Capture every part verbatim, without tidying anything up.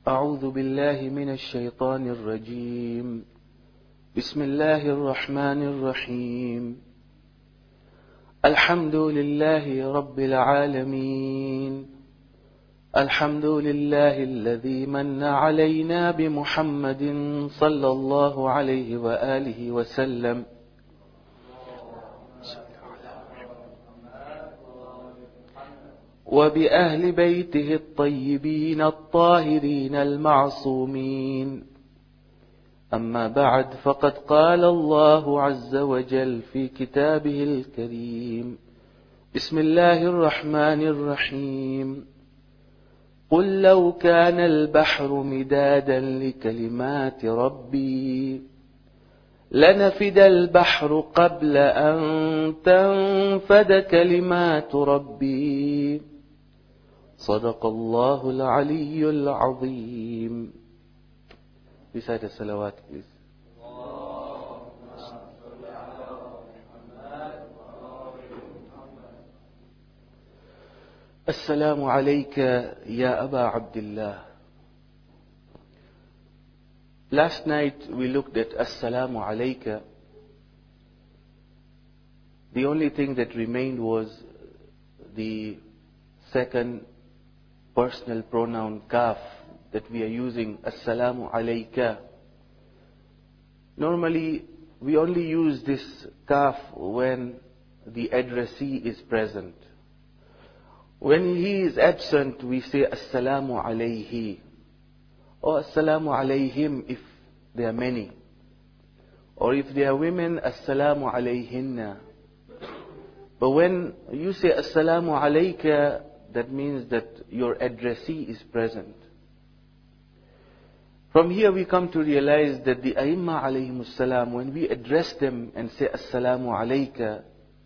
أعوذ بالله من الشيطان الرجيم بسم الله الرحمن الرحيم الحمد لله رب العالمين الحمد لله الذي من علينا بمحمد صلى الله عليه وآله وسلم وبأهل بيته الطيبين الطاهرين المعصومين. أما بعد، فقد قال الله عز وجل في كتابه الكريم: بسم الله الرحمن الرحيم قل لو كان البحر مدادا لكلمات ربي لنفد البحر قبل أن تنفد كلمات ربي صدق الله العلي العظيم. Recite the salawat, please. السلام عليك يا أبا عبد الله. Last night we looked at Assalamu alayka. The only thing that remained was the second personal pronoun kaf that we are using, Assalamu alayka. Normally we only use this kaf when the addressee is present. When he is absent, we say Assalamu alayhi or Assalamu alayhim if there are many. Or if there are women, Assalamu alayhinna. But when you say Assalamu alayka, that means that your addressee is present. From here we come to realize that the Aimma alayhimus salam, when we address them and say Assalamu alayka,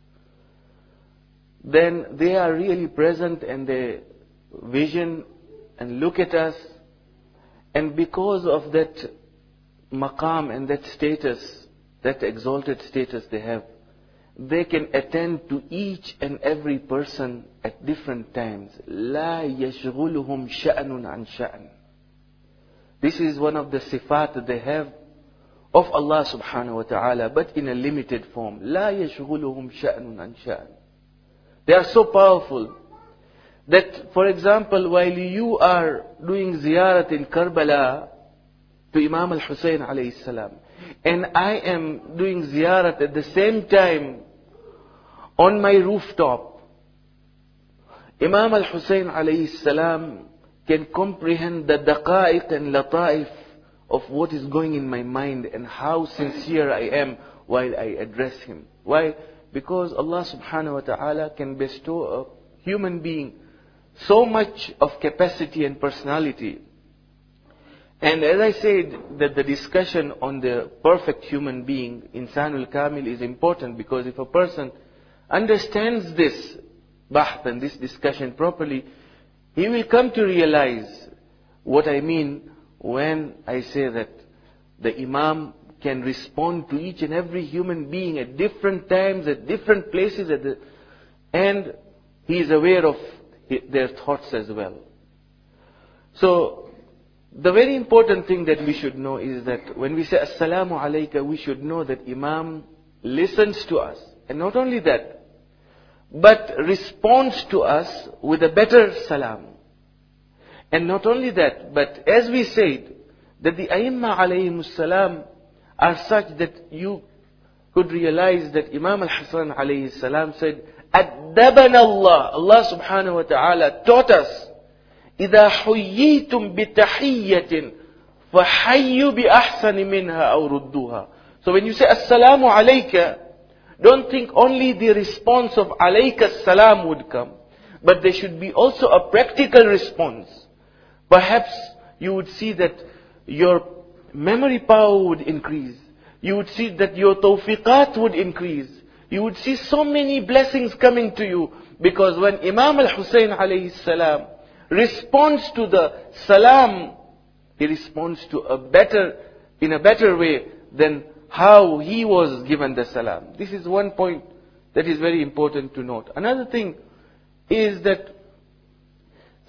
then they are really present and they vision and look at us. And because of that maqam and that status, that exalted status they have, they can attend to each and every person at different times. لا يشغلهم شأن عن شأن. This is one of the sifat that they have of Allah subhanahu wa ta'ala, but in a limited form. لا يشغلهم شأن عن شأن. They are so powerful that, for example, while you are doing ziyarat in Karbala to Imam al-Hussein alayhi salam, and I am doing ziyarat at the same time on my rooftop, Imam al-Hussein alayhi salam can comprehend the daqa'iq and lata'if of what is going in my mind and how sincere I am while I address him. Why? Because Allah subhanahu wa ta'ala can bestow a human being so much of capacity and personality. And as I said, that the discussion on the perfect human being, Insanul Kamil, is important, because if a person understands this bahth and this discussion properly, he will come to realize what I mean when I say that the Imam can respond to each and every human being at different times, at different places, at the, and he is aware of their thoughts as well. So, the very important thing that we should know is that when we say Assalamu alayka, we should know that Imam listens to us. And not only that, but responds to us with a better salam. And not only that, but as we said, that the Aimma alayhimus salam are such that you could realize that Imam al-Hasan alayhi salam said, Addabana Allah, Allah subhanahu wa ta'ala taught us, إِذَا حُيِّيتُمْ بِتَحِيَّةٍ فَحَيُّوا بِأَحْسَنِ مِنْهَا أَوْ رُدُّوهَا. So when you say Assalamu alayka, don't think only the response of alayka salam would come, but there should be also a practical response. Perhaps you would see that your memory power would increase. You would see that your tawfiqat would increase. You would see so many blessings coming to you, because when Imam al-Hussein alayhi salam responds to the salam, he responds to a better, in a better way than how he was given the salam. This is one point that is very important to note. Another thing is that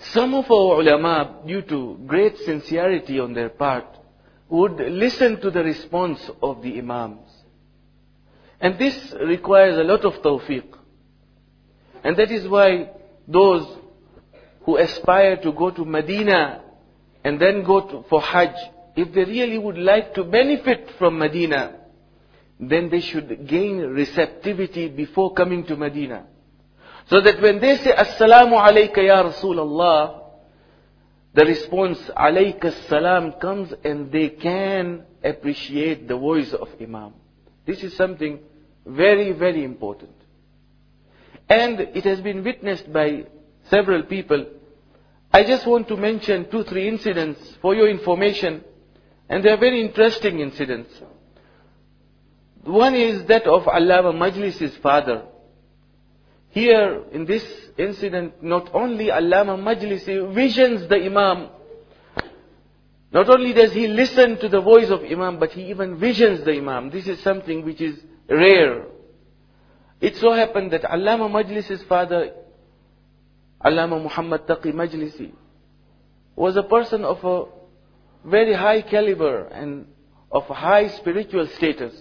Some of our ulama, due to great sincerity on their part, would listen to the response of the imams. And this requires a lot of tawfiq. And that is why those who aspire to go to Medina and then go to, for Hajj, if they really would like to benefit from Medina, then they should gain receptivity before coming to Medina. So that when they say, Assalamu alayka ya Rasulullah, the response, alayka salam, comes and they can appreciate the voice of Imam. This is something very, very important. And it has been witnessed by several people. I just want to mention two, three incidents for your information. And they are very interesting incidents. One is that of Allama Majlis's father. Here, in this incident, not only Allama Majlisi visions the Imam. Not only does he listen to the voice of Imam, but he even visions the Imam. This is something which is rare. It so happened that Allama Majlis's father, Allama Muhammad Taqi Majlisi, was a person of a very high caliber and of high spiritual status.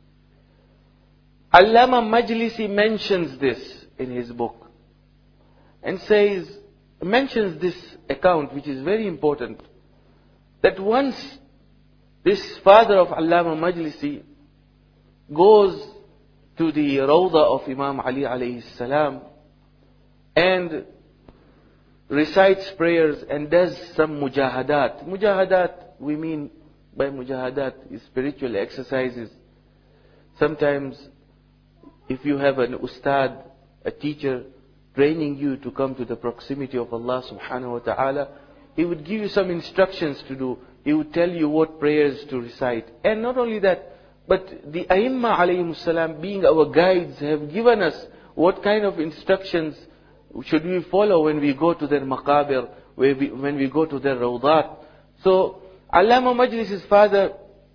Allama Majlisi mentions this in his book and says, mentions this account which is very important, that once this father of Allama Majlisi goes to the Rawda of Imam Ali alayhi salam and recites prayers and does some mujahadat. Mujahadat, we mean by mujahadat is spiritual exercises. Sometimes if you have an ustad, a teacher training you to come to the proximity of Allah subhanahu wa ta'ala, he would give you some instructions to do. He would tell you what prayers to recite. And not only that, but the Aimma alayhim salam, being our guides, have given us what kind of instructions should we follow when we go to their maqabir, when we go to their rawdat. So, Allama Majlis's father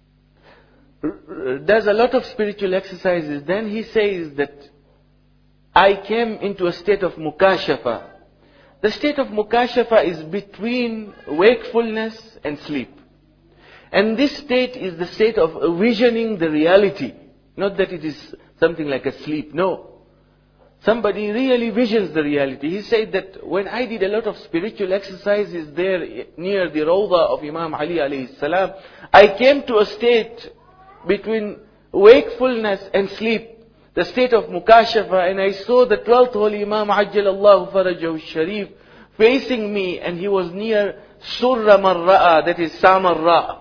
does a lot of spiritual exercises. Then he says that I came into a state of mukashafa. The state of mukashafa is between wakefulness and sleep. And this state is the state of visioning the reality. Not that it is something like a sleep. No. Somebody really visions the reality. He said that when I did a lot of spiritual exercises there near the Rawda of Imam Ali alayhi salam, I came to a state between wakefulness and sleep. The state of mukashafa, and I saw the twelfth holy Imam Ajjalallahu Farajahu Sharif facing me, and he was near Surra Marra'a, that is Samarra,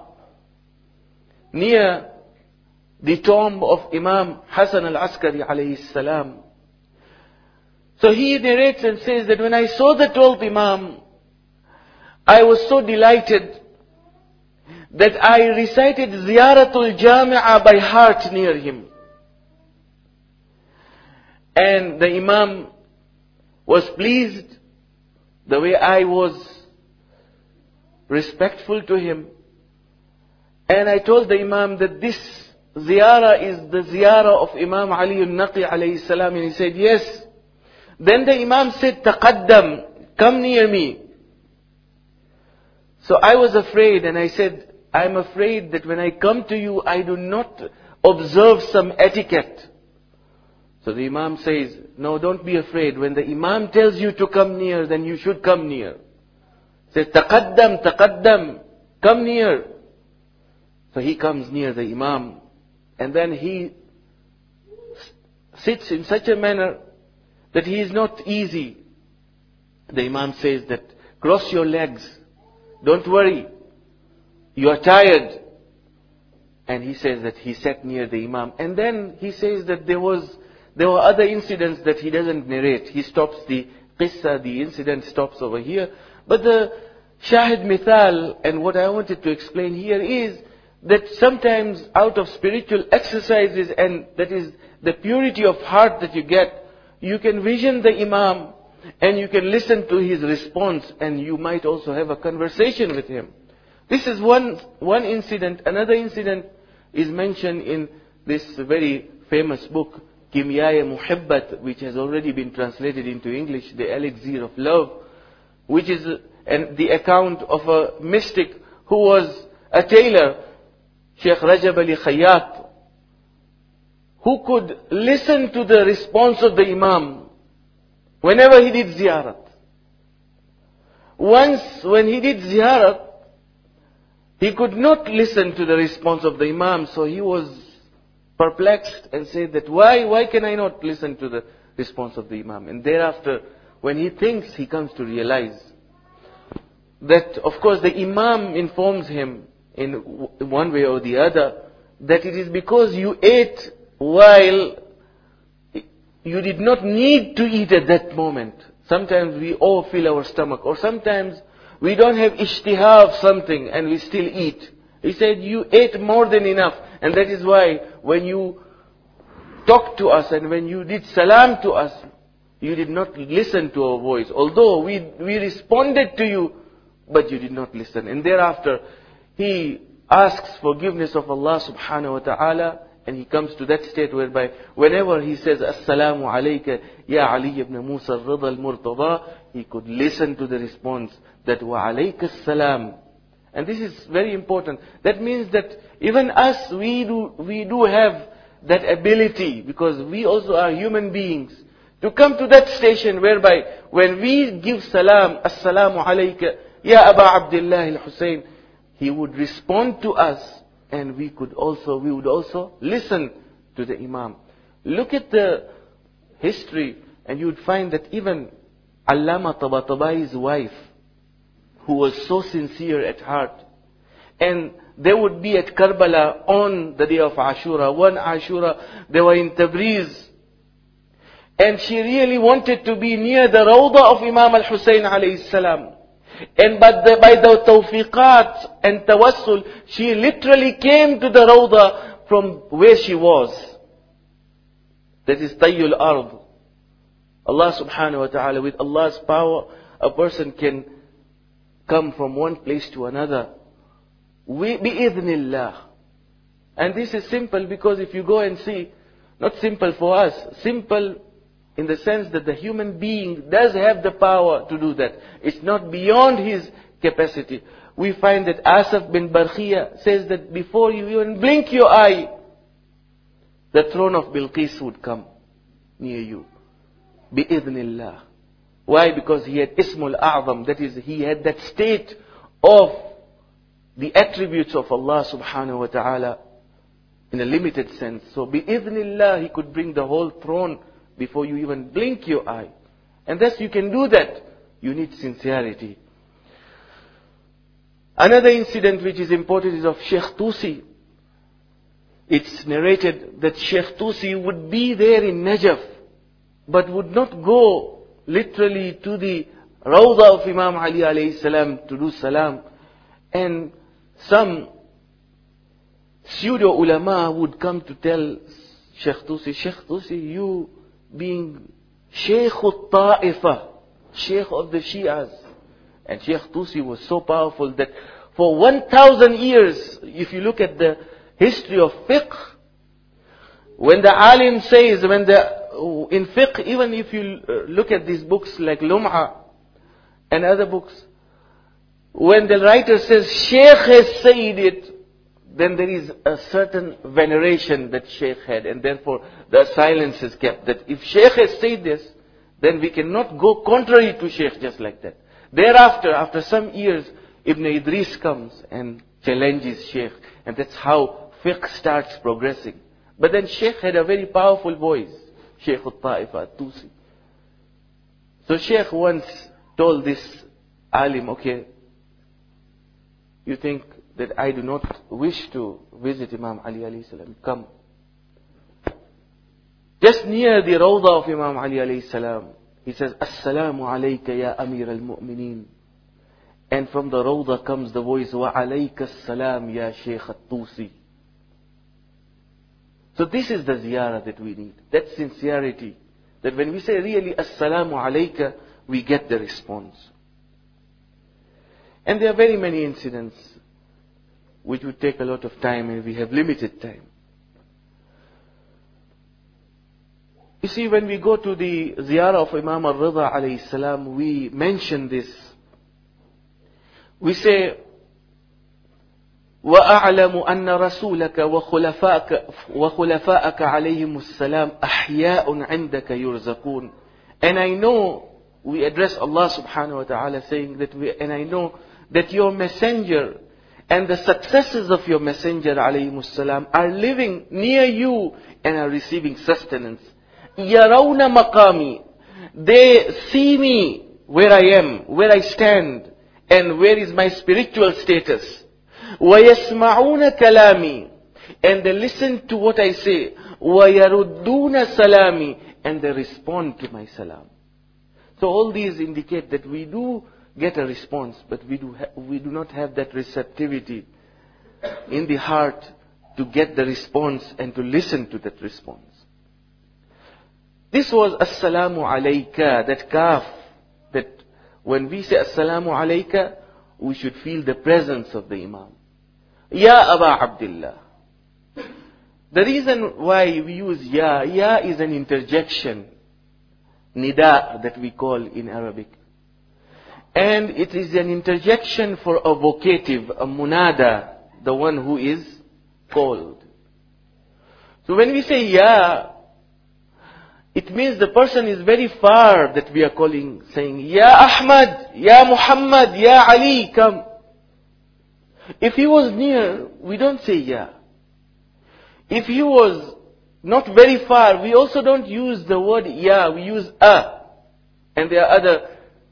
near the tomb of Imam Hasan al-Askari alayhi salam. So he narrates and says that when I saw the twelfth Imam, I was so delighted that I recited Ziyaratul Jami'ah by heart near him. And the Imam was pleased the way I was respectful to him. And I told the Imam that this ziyarah is the ziyarah of Imam Ali al-Naqi alayhi salam. And he said, yes. Then the Imam said, Taqaddam, come near me. So I was afraid, and I said, I'm afraid that when I come to you, I do not observe some etiquette. So the Imam says, no, don't be afraid. When the Imam tells you to come near, then you should come near. He says, Taqaddam, Taqaddam, come near. So he comes near the Imam, and then he sits in such a manner that he is not easy. The Imam says that, cross your legs. Don't worry. You are tired. And he says that he sat near the Imam. And then he says that there was, there were other incidents that he doesn't narrate. He stops the qissa, the incident stops over here. But the shahid mithal, and what I wanted to explain here is that sometimes out of spiritual exercises, and that is the purity of heart that you get, you can vision the Imam and you can listen to his response, and you might also have a conversation with him. This is one, one incident. Another incident is mentioned in this very famous book, Kimyaya Muhabbat, which has already been translated into English, The Elixir of Love, which is and the account of a mystic who was a tailor, Sheikh Rajab Ali Khayyat, who could listen to the response of the Imam whenever he did ziyarat. Once when he did ziyarat, he could not listen to the response of the Imam, so he was perplexed and said that why, why can I not listen to the response of the Imam? And thereafter, when he thinks, he comes to realize that, of course, the Imam informs him in one way or the other that it is because you ate while you did not need to eat at that moment. Sometimes we all fill our stomach, or sometimes we don't have ishtihah of something and we still eat. He said, you ate more than enough. And that is why when you talked to us and when you did salam to us, you did not listen to our voice. Although we, we responded to you, but you did not listen. And thereafter, he asks forgiveness of Allah subhanahu wa ta'ala, and he comes to that state whereby whenever he says, Assalamu alayka ya Ali ibn Musa al-Rida al-Murtada, he could listen to the response that wa alayka as-salam. And this is very important. That means that even us, we do, we do have that ability, because we also are human beings, to come to that station whereby when we give salam, Assalamu alayka ya Aba Abdullah al-Husayn, he would respond to us, and we could also, we would also listen to the Imam. Look at the history, and you would find that even Allama Tabatabai's wife, who was so sincere at heart, and they would be at Karbala on the day of Ashura. One Ashura, they were in Tabriz, and she really wanted to be near the Rawda of Imam al-Husayn alayhi salam. And by the, by the tawfiqat and tawassul, she literally came to the Rawda from where she was. That is Tayyul Ard. Allah subhanahu wa ta'ala, with Allah's power, a person can come from one place to another. We, bi'idhnillah. And this is simple, because if you go and see, not simple for us, simple in the sense that the human being does have the power to do that. It's not beyond his capacity. We find that Asaf bin Barkhia says that before you even blink your eye, the throne of Bilqis would come near you. Bi'idhnillah. Why? Because he had Ismul A'zam, that is, he had that state of the attributes of Allah subhanahu wa ta'ala in a limited sense. So bi'idhnillah, he could bring the whole throne before you even blink your eye. And thus you can do that. You need sincerity. Another incident which is important is of Sheikh Tusi. It's narrated that Sheikh Tusi would be there in Najaf, but would not go literally to the Rawda of Imam Ali alayhi salam to do salam. And some pseudo ulama would come to tell Sheikh Tusi, Sheikh Tusi, you being Sheikh al-Ta'ifa, Sheikh of the Shias. And Sheikh Tusi was so powerful that for one thousand years, if you look at the history of fiqh, when the alim says, when the, in fiqh, even if you look at these books like Lum'a and other books, when the writer says, Sheikh has said it, then there is a certain veneration that Sheikh had, and therefore the silence is kept. That if Sheikh has said this, then we cannot go contrary to Sheikh just like that. Thereafter, after some years, Ibn Idris comes and challenges Sheikh, and that's how fiqh starts progressing. But then Sheikh had a very powerful voice, Sheikh al-Ta'ifa, Tusi. So Sheikh once told this alim, okay, you think that I do not wish to visit Imam Ali alayhi salam. Come. Just near the Rawda of Imam Ali alayhi salam, he says, Assalamu alayka ya Amir al-Mu'mineen. And from the Rawda comes the voice, Wa alayka as-salam ya Shaykh al-Tusi. So this is the ziyarah that we need. That sincerity. That when we say really Assalamu alayka, we get the response. And there are very many incidents which would take a lot of time, and we have limited time. You see, when we go to the ziyarah of Imam al-Rida alayhi salam, we mention this we say, وَأَعْلَمُ أَنَّ رَسُولَكَ وَخُلَفَاءَكَ وَخُلَفَاءَكَ عَلَيْهِمُ السَّلَامُ أَحْيَاءٌ عِنْدَكَ يُرْزَقُونَ. And I know, we address Allah subhanahu wa ta'ala saying that we, and I know that your messenger and the successors of your messenger alayhimus salam are living near you and are receiving sustenance. يَرَوْنَ مَقَامِ. They see me where I am, where I stand, and where is my spiritual status. وَيَسْمَعُونَ كَلَامِ. And they listen to what I say. وَيَرُدُّونَ سَلَامِ. And they respond to my salam. So all these indicate that we do get a response, but we do ha- we do not have that receptivity in the heart to get the response and to listen to that response. This was Assalamu Alayka, that kaf, that when we say Assalamu Alayka, we should feel the presence of the Imam. Ya Aba Abdullah. The reason why we use Ya, Ya is an interjection, nida that we call in Arabic. And it is an interjection for a vocative, a munada, the one who is called. So when we say Ya, it means the person is very far that we are calling, saying, Ya Ahmad, Ya Muhammad, Ya Ali, come. If he was near, we don't say Ya. If he was not very far, we also don't use the word Ya, we use A. And there are other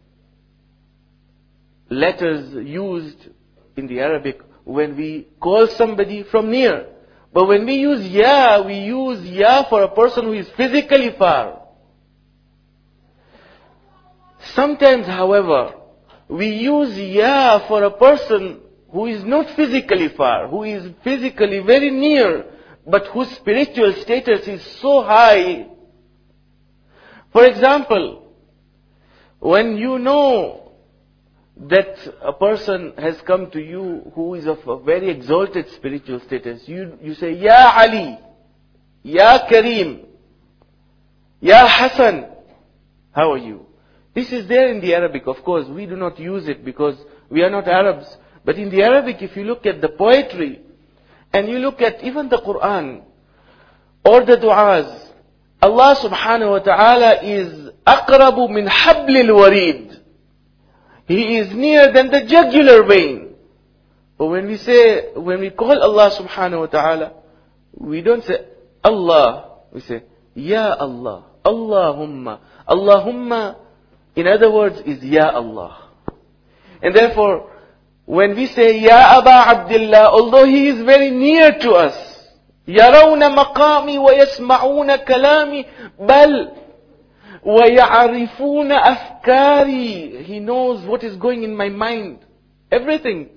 letters used in the Arabic when we call somebody from near. But when we use Ya, we use Ya for a person who is physically far. Sometimes, however, we use Ya for a person who is not physically far, who is physically very near, but whose spiritual status is so high. For example, when you know that a person has come to you who is of a very exalted spiritual status, you, you say, Ya Ali, Ya Kareem, Ya Hassan, how are you? This is there in the Arabic, of course. We do not use it because we are not Arabs. But in the Arabic, if you look at the poetry, and you look at even the Quran, or the du'as, Allah subhanahu wa ta'ala is aqrabu min hablil warid. He is nearer than the jugular vein. But when we say, when we call Allah subhanahu wa ta'ala, we don't say Allah. We say, Ya Allah, Allahumma. Allahumma, in other words, is Ya Allah. And therefore, when we say Ya Aba Abdullah, although he is very near to us, يَرَوْنَ مَقَامِي وَيَسْمَعُونَ كَلَامِي بَلْ وَيَعْرِفُونَ أَفْكَارِي. He knows what is going in my mind. Everything.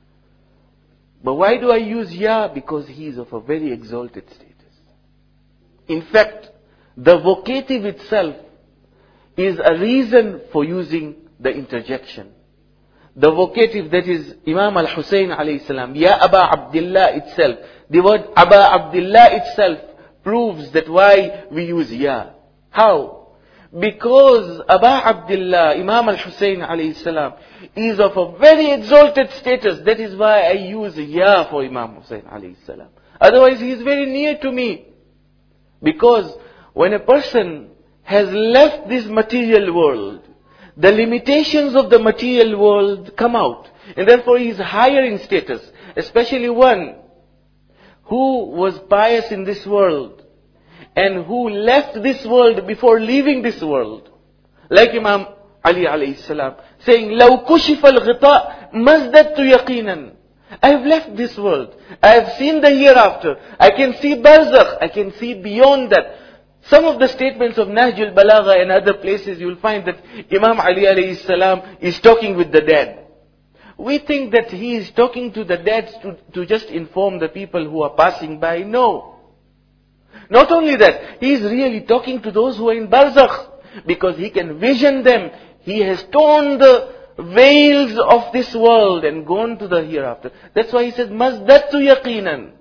But why do I use Ya? Because he is of a very exalted status. In fact, the vocative itself is a reason for using the interjection. The vocative, that is Imam al-Hussein alayhi salam, Ya Aba Abdullah itself. The word Aba Abdullah itself proves that why we use Ya. How? Because Aba Abdullah, Imam al-Hussein alayhi salam, is of a very exalted status. That is why I use Ya for Imam Hussein alayhi salam. Otherwise he is very near to me. Because when a person has left this material world, the limitations of the material world come out. And therefore he is higher in status. Especially one who was pious in this world and who left this world before leaving this world. Like Imam Ali alayhi salam saying, لَوْ كُشِفَ الْغِطَاء مَزْدَدْتُ يَقِينًا. I have left this world. I have seen the hereafter. I can see barzakh. I can see beyond that. Some of the statements of Nahjul Balagha and other places, you will find that Imam Ali alayhi salam is talking with the dead. We think that he is talking to the dead to, to just inform the people who are passing by. No. Not only that, he is really talking to those who are in barzakh, because he can vision them. He has torn the veils of this world and gone to the hereafter. That's why he says, Mazdatu yaqinan.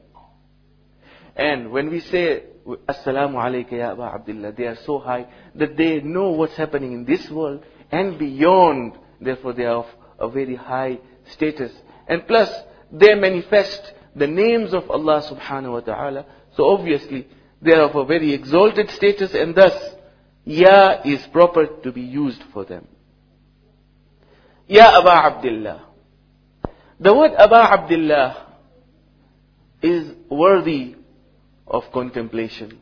And when we say, Assalamu alayka ya Aba Abdullah, they are so high that they know what's happening in this world and beyond. Therefore they are of a very high status. And plus, they manifest the names of Allah subhanahu wa ta'ala. So obviously, they are of a very exalted status, and thus, Ya is proper to be used for them. Ya Aba Abdullah. The word Aba Abdullah is worthy of contemplation.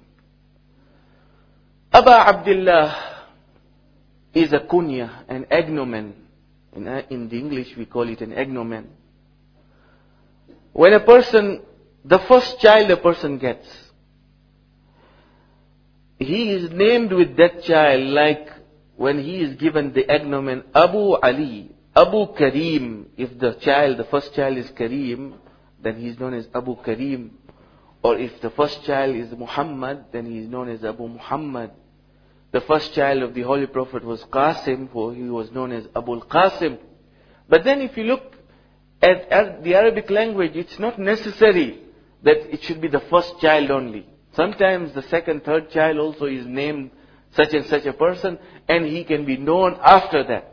Aba Abdullah is a kunya, an agnomen. In, in the English we call it an agnomen. When a person, the first child a person gets, he is named with that child like when he is given the agnomen Abu Ali, Abu Karim. If the child, the first child is Karim, then he is known as Abu Karim. Or if the first child is Muhammad, then he is known as Abu Muhammad. The first child of the Holy Prophet was Qasim, for he was known as Abu al-Qasim. But then if you look at, at the Arabic language, it's not necessary that it should be the first child only. Sometimes the second, third child also is named such and such a person, and he can be known after that.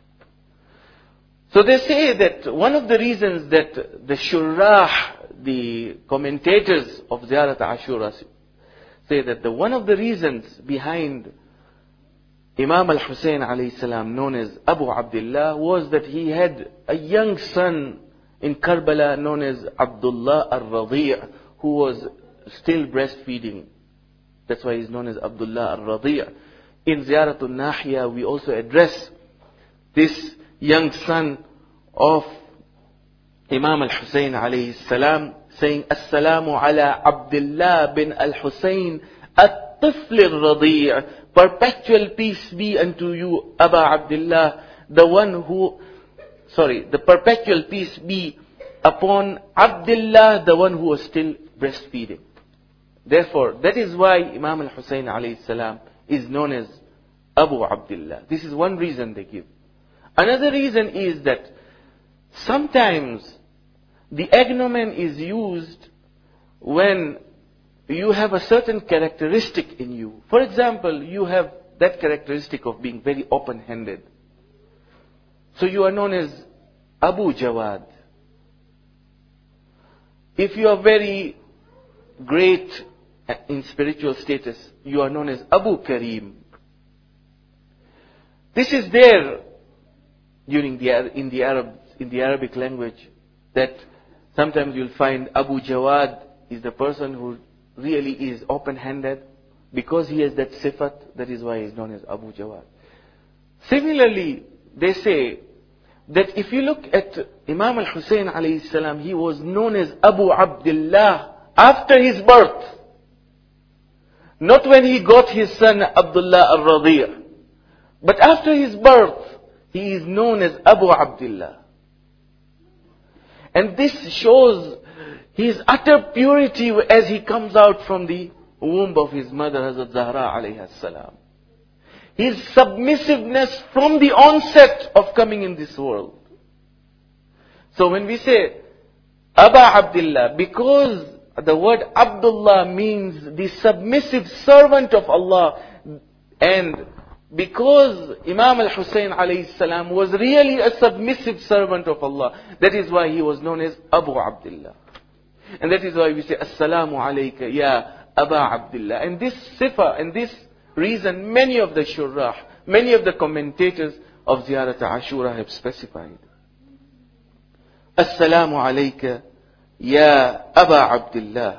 So they say that one of the reasons that the shurrah, the commentators of Ziyarat Ashura, say that the one of the reasons behind Imam al-Hussein alayhi salam, known as Abu Abdullah, was that he had a young son in Karbala known as Abdullah al-Radi', who was still breastfeeding. That's why he's known as Abdullah al-Radi'. In Ziyaratul Nahiya, we also address this young son of Imam al-Hussein alayhi salam, saying, Assalamu ala Abdullah bin al-Hussein at-Tifl al-Radi'. Perpetual peace be unto you, Aba Abdullah, the one who, sorry, the perpetual peace be upon Abdullah, the one who was still breastfeeding. Therefore, that is why Imam al-Hussein alayhi salam is known as Abu Abdullah. This is one reason they give. Another reason is that sometimes the agnomen is used when you have a certain characteristic in you. For example, you have that characteristic of being very open-handed. So you are known as Abu Jawad. If you are very great in spiritual status, you are known as Abu Karim. This is there during the in the Arab in the Arabic language, that sometimes you'll find Abu Jawad is the person who really is open-handed. Because he has that sifat, that is why he is known as Abu Jawad. Similarly, they say that if you look at Imam al-Hussein alayhi salam, he was known as Abu Abdullah after his birth. Not when he got his son Abdullah al-Radi'. But after his birth, he is known as Abu Abdullah. And this shows his utter purity as he comes out from the womb of his mother, Hazrat Zahra alayhi salam. His submissiveness from the onset of coming in this world. So when we say Aba Abdullah, because the word Abdullah means the submissive servant of Allah, and because Imam al-Hussein alayhi salam was really a submissive servant of Allah, that is why he was known as Abu Abdullah. And that is why we say Assalamu alayka ya Aba Abdullah. And this sifa, and this reason, many of the shurrah, many of the commentators of Ziyarat Ashura have specified. Assalamu alayka ya Aba Abdullah.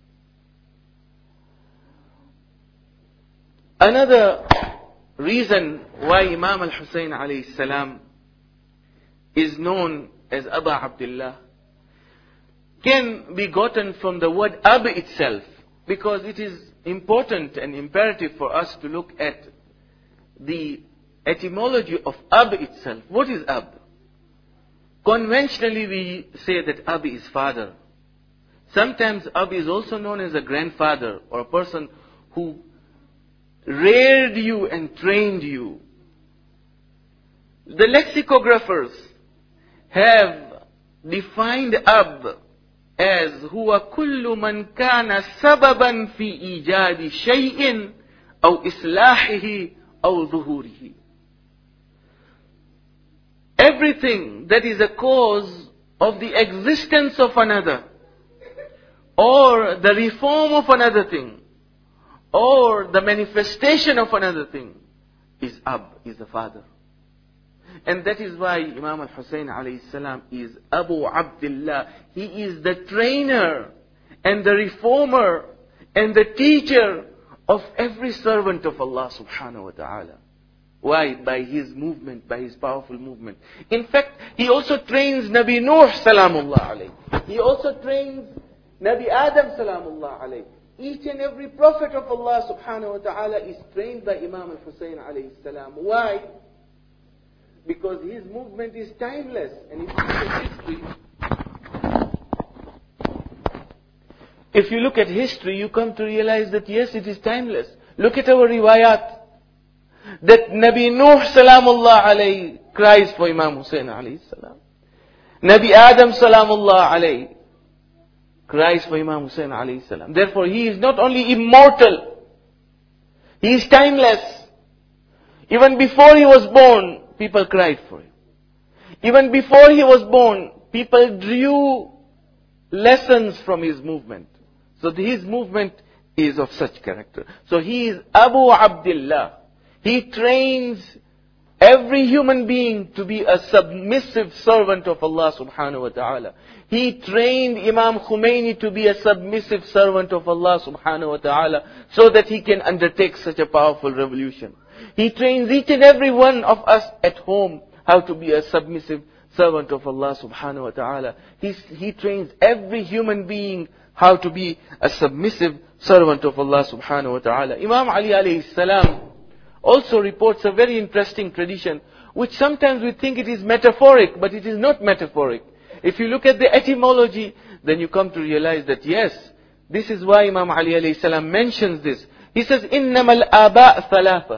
Another reason why Imam al-Hussein alayhi salam is known as Aba Abdullah can be gotten from the word Ab itself, because it is important and imperative for us to look at the etymology of Ab itself. What is Ab? Conventionally we say that Ab is father. Sometimes Ab is also known as a grandfather, or a person who reared you and trained you. The lexicographers have defined Ab as huwa kullu man kana sababan fi ijadi shay'in aw islahihi aw zuhurihi. everything that is a cause of the existence of another, or the reform of another thing, or the manifestation of another thing, is Ab, is the father. And that is why Imam al-Hussein alayhi salam is Abu Abdullah. He is the trainer and the reformer and the teacher of every servant of Allah subhanahu wa ta'ala. Why? By his movement, by his powerful movement. In fact, he also trains Nabi Nuh salamullah alayhi. He also trains Nabi Adam salamullah alayhi. Each and every prophet of Allah subhanahu wa ta'ala is trained by Imam al-Hussein alayhi salam. Why? Because his movement is timeless. And if you look at history, if you look at history, you come to realize that yes, it is timeless. Look at our riwayat. That Nabi Nuh salamullah alayhi cries for Imam Hussein alayhi salam. Nabi Adam salamullah alayhi cries for Imam Hussein alayhi salam. Therefore, he is not only immortal, he is timeless. Even before he was born, people cried for him. Even before he was born, people drew lessons from his movement. So his movement is of such character. So he is Abu Abdullah. He trains every human being to be a submissive servant of Allah subhanahu wa ta'ala. He trained Imam Khomeini to be a submissive servant of Allah subhanahu wa ta'ala so that he can undertake such a powerful revolution. He trains each and every one of us at home how to be a submissive servant of Allah subhanahu wa ta'ala. He, he trains every human being how to be a submissive servant of Allah subhanahu wa ta'ala. Imam Ali alayhi salam also reports a very interesting tradition, which sometimes we think it is metaphoric, but it is not metaphoric. If you look at the etymology, then you come to realize that yes, this is why Imam Ali alayhi salam mentions this. He says, إِنَّمَا الْآبَاء ثَلَاثَةً.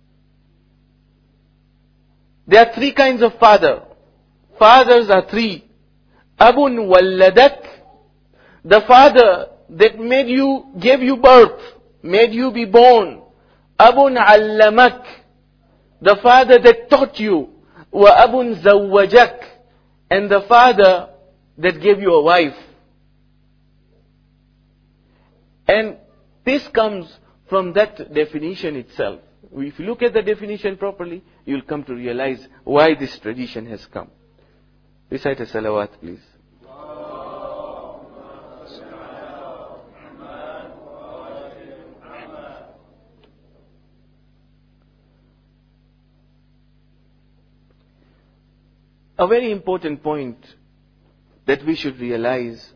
There are three kinds of father. Fathers are three. Abun walladak, the father that made you, gave you birth, made you be born. Abun allamak, the father that taught you. Wa abun zawwajak, and the father that gave you a wife. And this comes from that definition itself. If you look at the definition properly, you'll come to realize why this tradition has come. Recite a salawat, please. A very important point that we should realize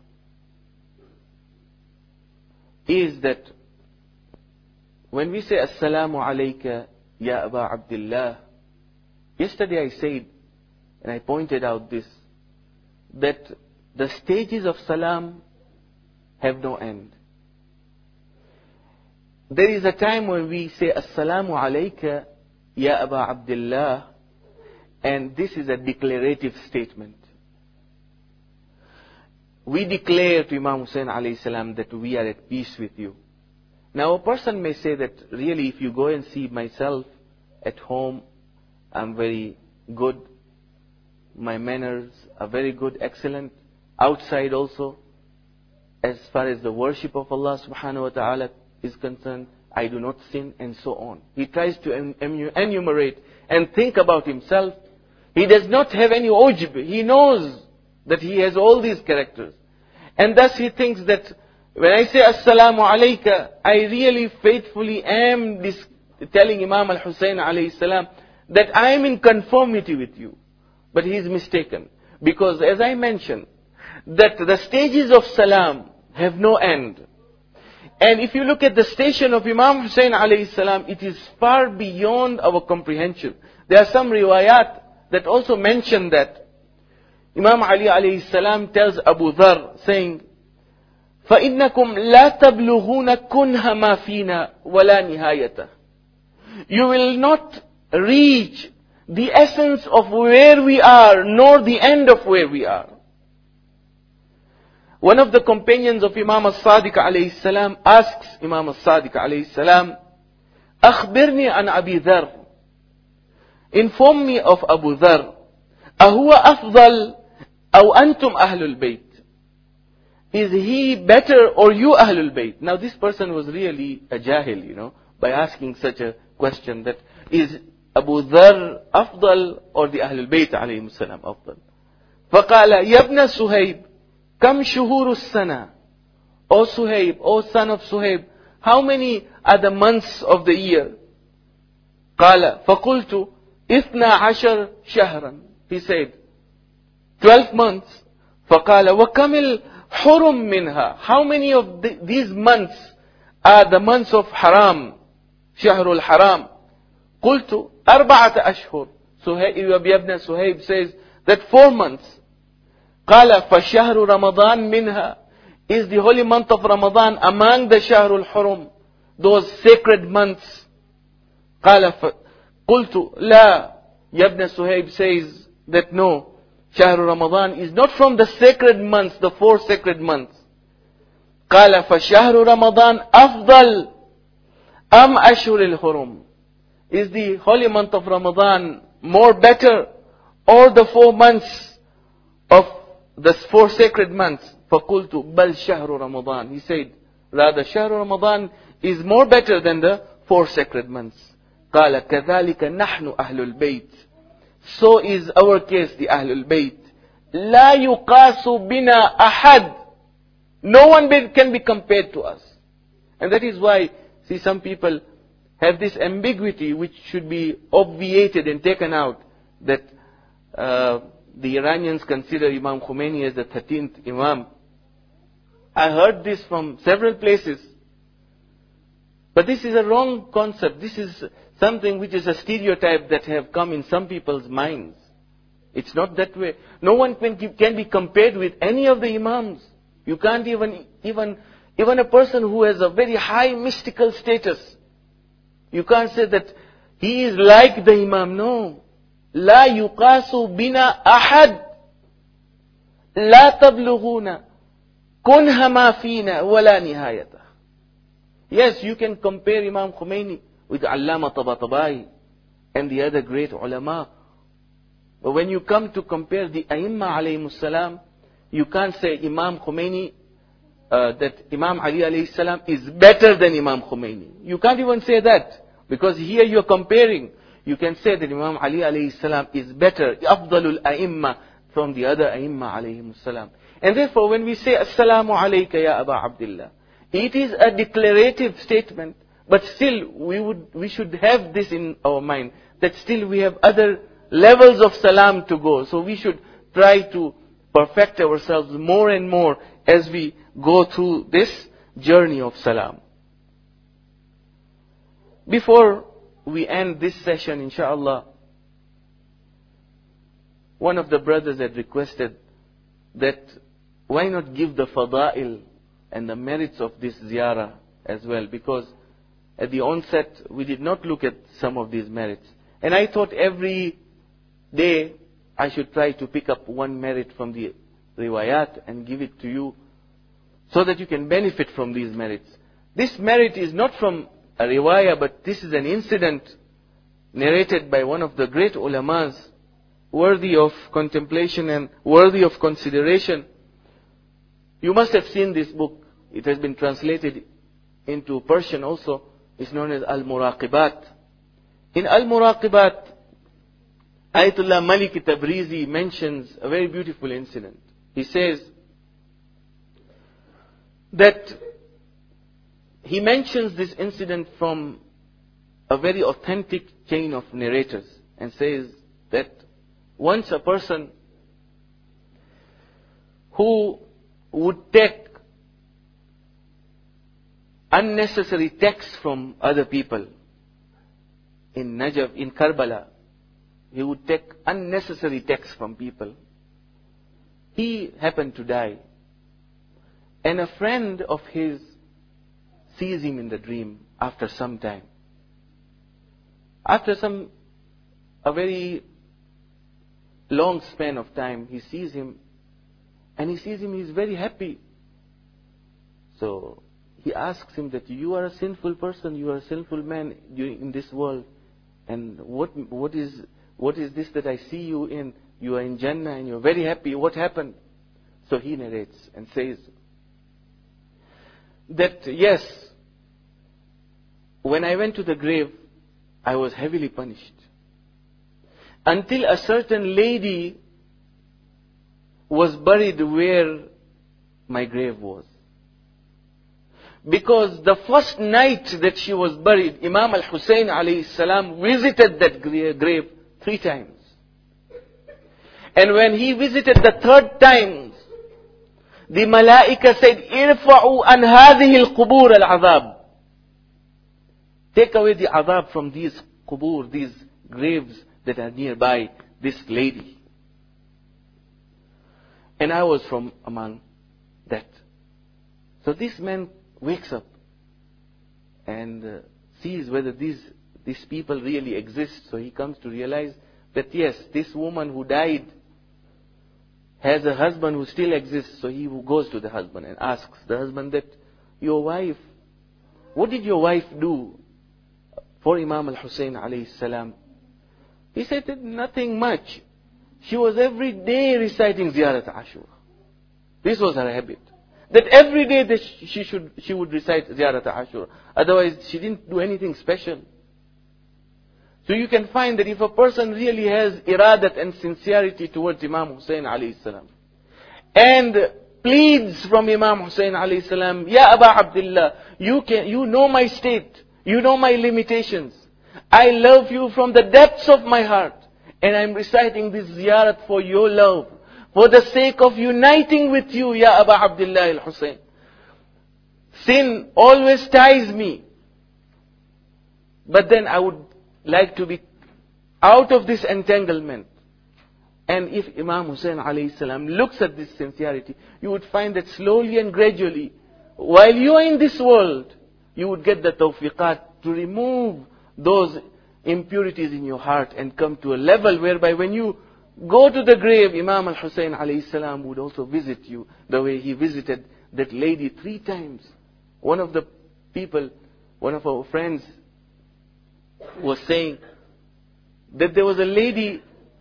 is that when we say Assalamu alayka ya Aba Abdullah, yesterday I said, and I pointed out this, that the stages of salam have no end. There is a time when we say Assalamu alayka ya Aba Abdullah, and this is a declarative statement. We declare to Imam Hussein alayhi salam that we are at peace with you. Now a person may say that really if you go and see myself at home, I'm very good. My manners are very good, excellent. Outside also, as far as the worship of Allah subhanahu wa ta'ala is concerned, I do not sin, and so on. He tries to enumerate and think about himself. He does not have any ujb. He knows that he has all these characters. And thus he thinks that when I say Assalamu alayka, I really faithfully am this, telling Imam al-Hussein alayhi salam that I am in conformity with you. But he is mistaken. Because as I mentioned, that the stages of salam have no end. And if you look at the station of Imam Hussein alayhi salam, it is far beyond our comprehension. There are some riwayat that also mention that. Imam Ali alayhi salam tells Abu Dharr, saying, فَإِنَّكُمْ لَا تَبْلُغُونَ كُنْهَ مَا فِينَا وَلَا نِهَايَتَهُ. You will not reach the essence of where we are, nor the end of where we are. One of the companions of Imam al-Sadiq alayhi salam asks Imam al-Sadiq alayhi salam, أخبرني عن أبي ذر. Inform me of Abu Dharr. أهو أفضل أو أنتم أهل البيت? Is he better or you Ahlul Bayt? Now this person was really a jahil, you know, by asking such a question, that is Abu Dharr أفضل or the Ahlul Bayt عليهم السلام أفضل? فقال يا ابن سهيب كم شهور السنة? O Suhaib, O son of Suhaib, how many are the months of the year? قال فقلت اثنا عشر شهرا. He said, twelve months. فقال وكم الحرم منها? How many of the, these months are the months of haram? شهر الحرام. قلت أربعة أشهر. Suhaib ibn Suhaib says that four months. قال فشهر رمضان منها? Is the holy month of Ramadan among the Shahrul Hurum, those sacred months? قال ف... قلت لا. Ibn Suhaib says that no, Shahr Ramadan is not from the sacred months, the four sacred months. قال فشهر رمضان أفضل أم أشهر الحرم? Is the holy month of Ramadan more better, or the four months of the four sacred months? فقلت بل شهر رمضان. He said, rather شهر رمضان is more better than the four sacred months. قال كذلك نحن أهل البيت. So is our case, the أهل البيت. لا يقاس بنا أحد. No one be, can be compared to us. And that is why, see, some people have this ambiguity which should be obviated and taken out, that uh, the Iranians consider Imam Khomeini as the thirteenth Imam. I heard this from several places. But this is a wrong concept. This is something which is a stereotype that have come in some people's minds. It's not that way. No one can, can be compared with any of the Imams. You can't even, even, even a person who has a very high mystical status. You can't say that he is like the Imam. No. لا يقاس بنا أحد. لا تبلغون كنها ما فينا ولا نهايته. Yes, you can compare Imam Khomeini with Allama Tabatabai and the other great ulama. But when you come to compare the Aimma alayhimus salam, you can't say Imam Khomeini, uh, that Imam Ali alayhi salam is better than Imam Khomeini. You can't even say that, because here you are comparing. You can say that Imam Ali alayhi salam is better, Afdalul Aimma, from the other Aimma alayhimus salam. And therefore, when we say Assalamu alayka ya Aba Abdullah, it is a declarative statement, but still we would we should have this in our mind, that still we have other levels of salam to go. So we should try to perfect ourselves more and more as we go through this journey of salam. Before we end this session, inshallah, one of the brothers had requested that why not give the fada'il and the merits of this ziyarah as well, because at the onset we did not look at some of these merits. And I thought every day I should try to pick up one merit from the riwayat and give it to you, so that you can benefit from these merits. This merit is not from a riwayah, but this is an incident narrated by one of the great ulamas, worthy of contemplation and worthy of consideration. You must have seen this book. It has been translated into Persian also. It's known as Al-Muraqibat. In Al-Muraqibat, Ayatollah Malik Tabrizi mentions a very beautiful incident. He says that he mentions this incident from a very authentic chain of narrators, and says that once a person who would take unnecessary texts from other people in Najaf, in Karbala, he would take unnecessary texts from people. He happened to die, and a friend of his sees him in the dream after some time. After some, a very long span of time, he sees him, and he sees him, he's very happy. So he asks him that you are a sinful person, you are a sinful man in this world, and what what is what is this that I see you in? You are in Jannah and you're very happy. What happened? So he narrates and says that, yes, when I went to the grave, I was heavily punished. Until a certain lady was buried where my grave was. Because the first night that she was buried, Imam al-Hussein alayhi salam visited that grave three times. And when he visited the third time, the Malaika said, "Irfa'u an hadhihi al-qubur al-'adhab." Take away the adhab from these qubur, these graves that are nearby this lady. And I was from among that. So this man wakes up and uh, sees whether these these people really exist. So he comes to realize that yes, this woman who died has a husband who still exists. So he goes to the husband and asks the husband that, your wife, what did your wife do for Imam al-Hussein alayhi salam? He said that nothing much. She was every day reciting Ziyarat Ashura. This was her habit. That every day that she should she would recite Ziyarat Ashura. Otherwise she didn't do anything special. So you can find that if a person really has iradat and sincerity towards Imam Hussein alayhi salam, and pleads from Imam Hussein alayhi salam, Ya Aba Abdullah, you can you know my state, you know my limitations. I love you from the depths of my heart, and I'm reciting this ziyarat for your love, for the sake of uniting with you, Ya Aba Abdullah al-Hussein. Sin always ties me. But then I would like to be out of this entanglement. And if Imam Hussein alayhi salam looks at this sincerity, you would find that slowly and gradually, while you are in this world, you would get the tawfiqat to remove those impurities in your heart and come to a level whereby when you go to the grave, Imam al-Hussein alayhi salam would also visit you the way he visited that lady three times. One of the people, one of our friends was saying that there was a lady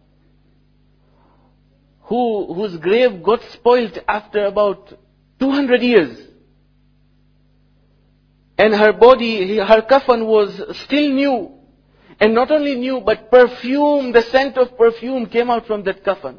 who whose grave got spoilt after about two hundred years. And her body, her coffin was still new. And not only new, but perfume, the scent of perfume came out from that coffin.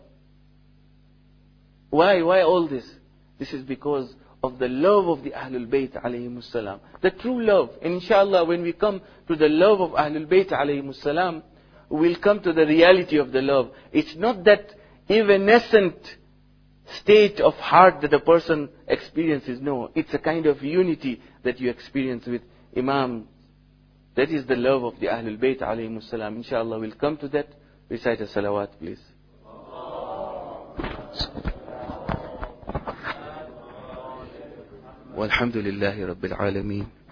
Why? Why all this? This is because of the love of the Ahlul Bayt alayhimus salam. The true love. And inshallah, when we come to the love of Ahlul Bayt alayhimus salam, we'll come to the reality of the love. It's not that evanescent state of heart that a person experiences. No, it's a kind of unity that you experience with Imam. That is the love of the Ahlul Bayt alayhimus salam. Inshallah, we'll come to that. Recite a salawat, please. Walhamdulillahi Rabbil Alameen.